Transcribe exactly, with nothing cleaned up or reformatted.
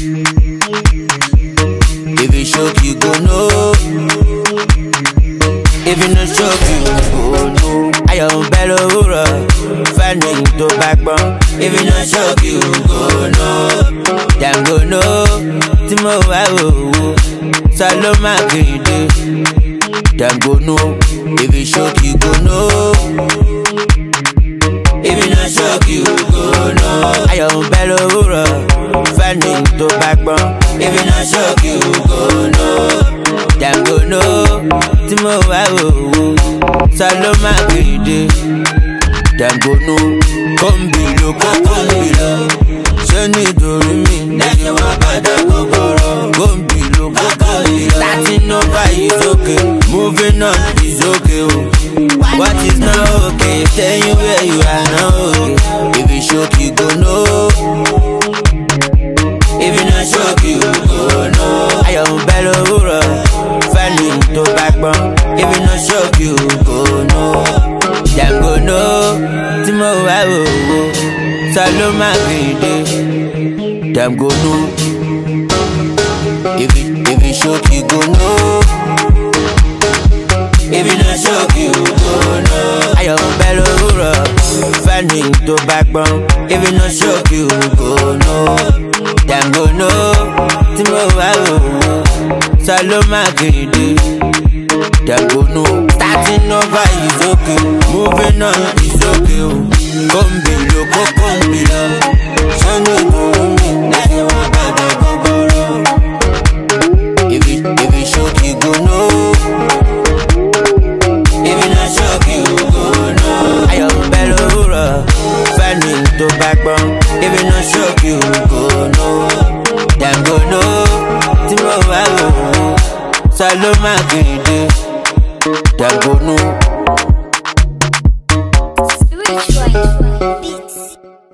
If you shock, you go know. If you no shock, you go know. I am bello hura, fanning to backbone. If you no shock, you go know. Damn go know. Timo wow, Saloma Kide. Damn go know. If you shock, you go know. If you no shock, you go know. I am bello hura, fanning to backbone. If you no shock, you go know. Damn go know. Timo wow, Saloma Kide. Damn go know. Come below, come below. Send it to me. That's your bada go go. Come below, come below. Starting over is okay. Moving on is okay. What is not okay? Tell you where you are now. Okay. If you shock, you go know. If you not shock, you go know. I am bello hura, fanning to backbone. If you not shock, you go know. Damn go know. Timo wow, Saloma Kide. Damn go know. If you if you shock, you go know. If you not shock, you go know. I am bello hura, fanning to backbone. If you not shock, you go know. Damn go know. Timo wow, Saloma Kide. Damn go know. Starting over is okay. Moving on is okay. Come below, come below. Send it to me. That's your bada go go. If you if you shock, you go know. If you not shock, you go know. I am bello hura, fanning to backbone. If you not shock, you go know. Damn go know. Timo wow, Saloma Kide. Damn go know. Spiritual beats.